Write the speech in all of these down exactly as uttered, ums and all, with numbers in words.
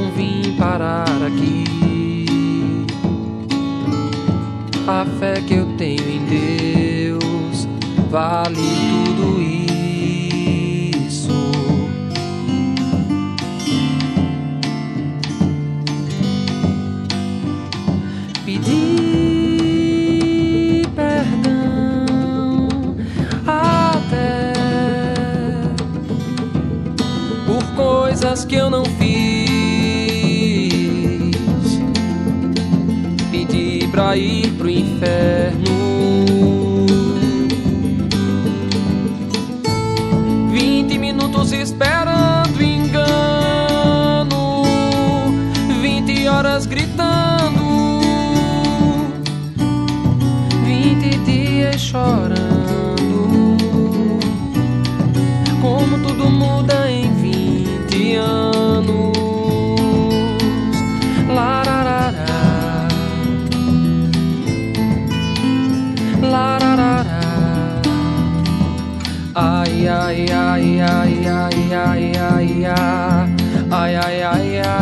não vim parar aqui. A fé que eu tenho em Deus vale tudo isso. Pedi perdão até por coisas que eu não fiz. Pedi pra ir pro inferno. Vinte minutos esperando engano, vinte horas gritando, vinte dias chorando. Como tudo muda em vinte anos. Lararara, lararara. Ai, ai, ai, ai, ai, ai, ai, ai, ai, ai, ai.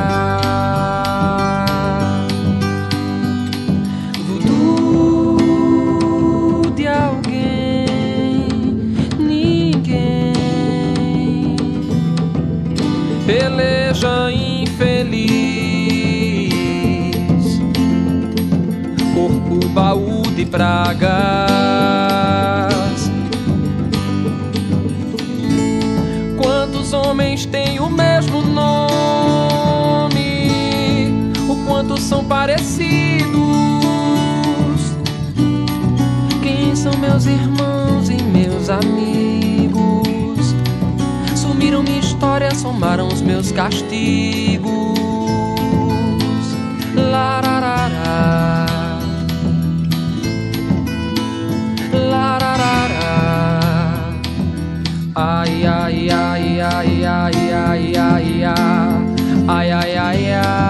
Voodoo de alguém, ninguém. Peleja infeliz, corpo baú de pragas. Quantos homens têm o mesmo nome? O quanto são parecidos? Quem são meus irmãos e meus amigos? Sumiram minha história, somaram os meus castigos. Lararara, lararara. Ai, ai, ai, ai, ai, ai, ai, ai, ai, ai, ai, ai.